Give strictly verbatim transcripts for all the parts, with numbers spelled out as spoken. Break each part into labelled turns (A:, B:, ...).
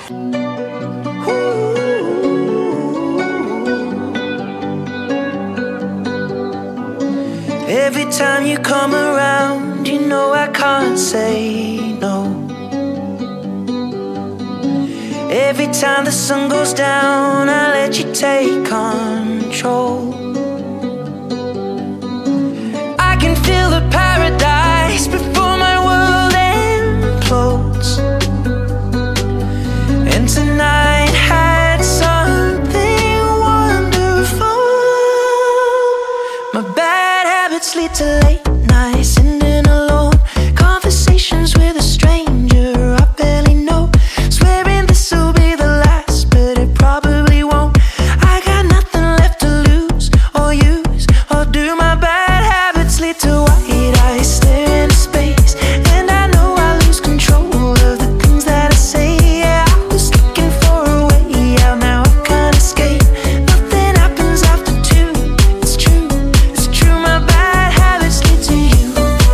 A: Every time you come around, you know I can't say no. Every time the sun goes down, I let you take control. I can feel the paradise before my world implodes. And tonight had something wonderful. My bad habits lead to late nights, ending alone. Conversations with a stranger I barely know. Swearing this will be the last, but it probably won't. I got nothing left to lose or use or do. My bad habits lead to white eyes staring into space, and I know I lose control of the things that I say. Yeah, I was looking for a way out, now I can't escape. Nothing happens after two. It's true, it's true. My bad habits lead to you.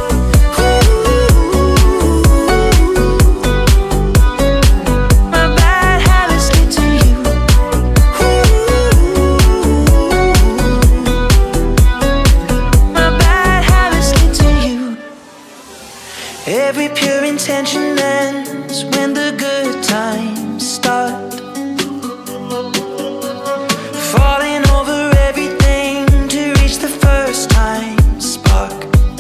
A: My bad habits lead to you. My bad habits lead to you. Every pure intention ends when the good times start. Falling over everything to reach the first time spark.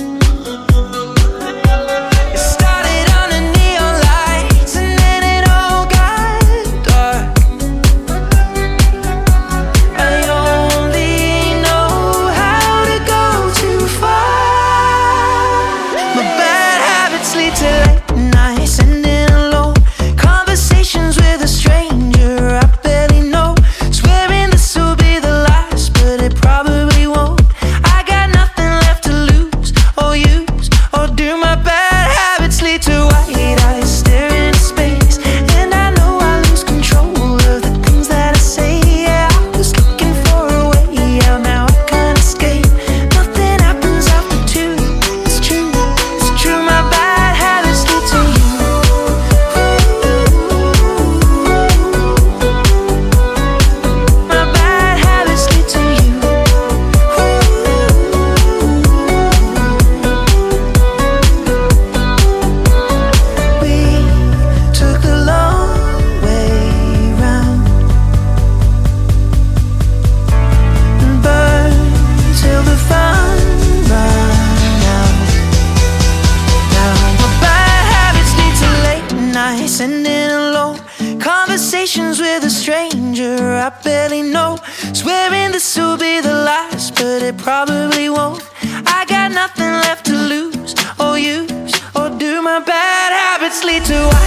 A: It started under neon lights and then it all got dark. I only know how to go too far. My bad habits lead to late nights, ending alone. Conversations with a stranger I barely know. Swearing this will be the last, but it probably won't. I got nothing left to lose or use or do. My bad habits lead to white eyes staring into space, and I know I lose control of the things that I say. Yeah, I was looking for a way out, now I can't escape. Nothing happens after two. It's true, it's true. My bad habits lead to you. My bad habits lead to you. We took the long way round and burned till the fun ran out. Now my bad habits lead to late nights, ending alone. Conversations with a stranger I barely know. Swearing this will be the last, but it probably won't. I got nothing left to lose or use or do. My bad habits lead to